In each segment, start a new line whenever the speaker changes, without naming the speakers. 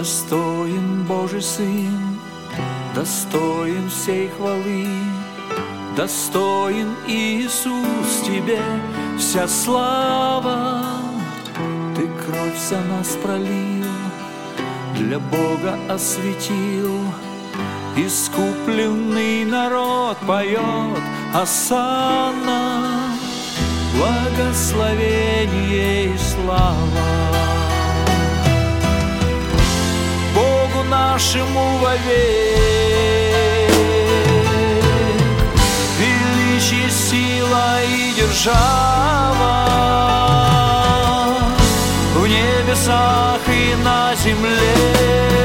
Достоин Божий Сын, достоин всей хвалы, достоин Иисус, Тебе вся слава. Ты кровь за нас пролил, для Бога осветил, искупленный народ поет осанна, благословение и слава Богу нашему вовек. Величие, сила и держава в небесах и на земле.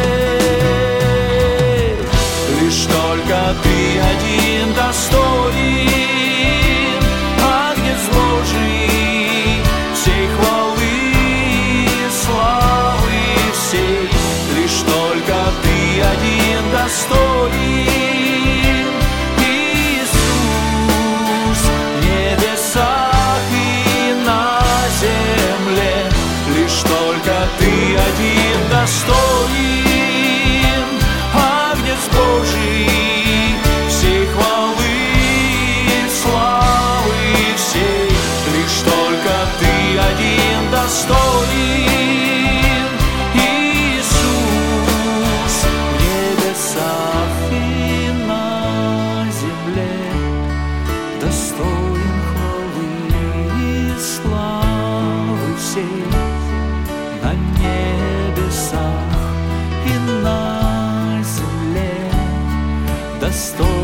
Лишь только Ты один достоин, Агнец Божий, всей хвалы и славы всей. Лишь только Ты один достоин, Иисус, в небесах и на земле. Лишь только Ты один достоин, Агнец Божий, всей хвалы и славы всей. Лишь только Ты один достоин, Иисус, в небесах и на земле. Достоин хвалы и славы всей, на небесах и на земле. Достоин